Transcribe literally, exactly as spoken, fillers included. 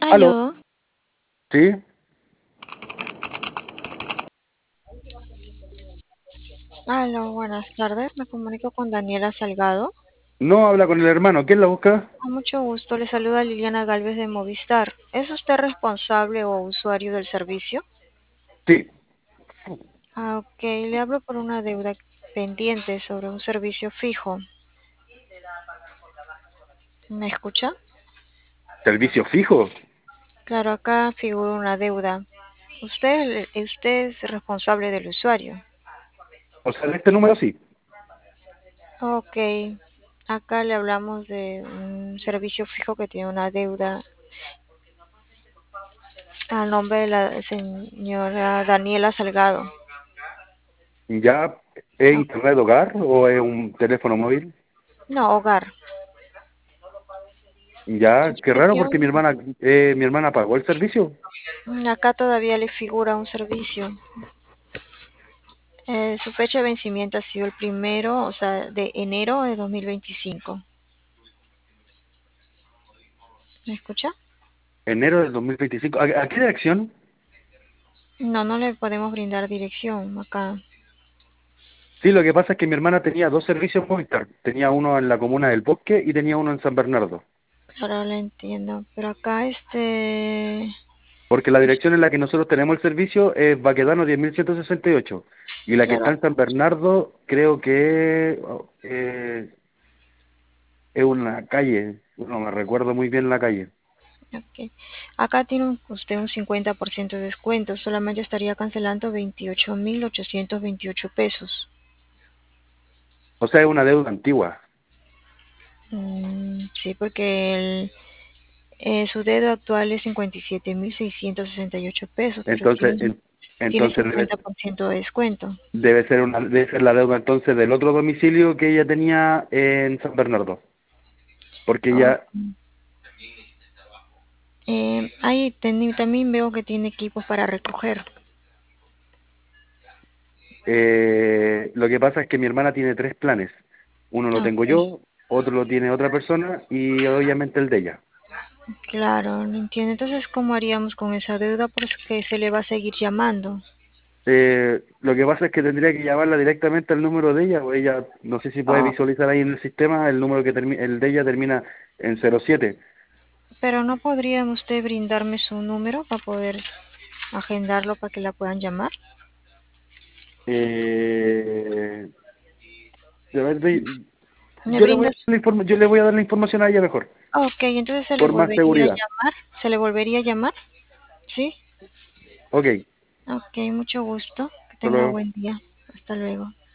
Aló, Aló, sí, aló, buenas tardes. Me comunico con Daniela Salgado. no habla con el hermano, ¿quién la busca? Con mucho gusto, le saluda Liliana Galvez de Movistar. ¿Es usted responsable o usuario del servicio? Sí, Ah, ok, le hablo por una deuda pendiente sobre un servicio fijo. ¿Me escucha? servicio fijo. Claro, acá figura una deuda. Usted, usted es responsable del usuario. O sea, de este número sí. Ok, acá le hablamos de un servicio fijo que tiene una deuda a nombre de la señora Daniela Salgado. ¿Ya es internet hogar o es un teléfono móvil? No, hogar. Ya, qué raro Suspensión. porque mi hermana, eh, mi hermana pagó el servicio. Mm, Acá todavía le figura un servicio. Eh, su fecha de vencimiento ha sido el primero, o sea, de enero de dos mil veinticinco. ¿Me escucha? Enero del dos mil veinticinco. ¿A, a qué dirección? No, no le podemos brindar dirección acá. Sí, lo que pasa es que mi hermana tenía dos servicios Movistar. Tenía uno en la comuna del Bosque y tenía uno en San Bernardo. Ahora le entiendo. Pero acá este... Porque la dirección en la que nosotros tenemos el servicio es Baquedano diez mil ciento sesenta y ocho. Y la que está Claro, en San Bernardo creo que eh, es una calle, no me recuerdo muy bien la calle. ok. Acá tiene un- usted un cincuenta por ciento de descuento. Solamente estaría cancelando veintiocho mil ochocientos veintiocho pesos. O sea, es una deuda antigua. Mm, sí, porque el, eh, su deuda actual es cincuenta y siete mil seiscientos sesenta y ocho pesos, pero tiene, Entonces, un- en- tiene entonces debe, cincuenta por ciento de descuento. debe ser una, debe ser la deuda entonces del otro domicilio que ella tenía en San Bernardo. Porque Oh, ella, eh, ahí teni- también veo que tiene equipos para recoger. eh, lo que pasa es que mi hermana tiene tres planes. Uno lo tengo Ok, yo, otro lo tiene otra persona y obviamente el de ella. claro, no entiendo. Entonces, ¿cómo haríamos con esa deuda? Porque se le va a seguir llamando. Eh, lo que pasa es que tendría que llamarla directamente al número de ella, o ella, no sé si puede Oh, visualizar ahí en el sistema, el número que termina, el de ella termina en cero siete. pero ¿no podría usted brindarme su número para poder agendarlo para que la puedan llamar? Eh, a ver, de- ¿Me yo le voy a brindas? dar la informa- yo le voy a dar la información a ella mejor, Ok, entonces se le por más volvería a seguridad. llamar. ¿Se le volvería a llamar? ¿Sí? Ok, Ok, mucho gusto. Que hasta tenga luego. buen día. Hasta luego.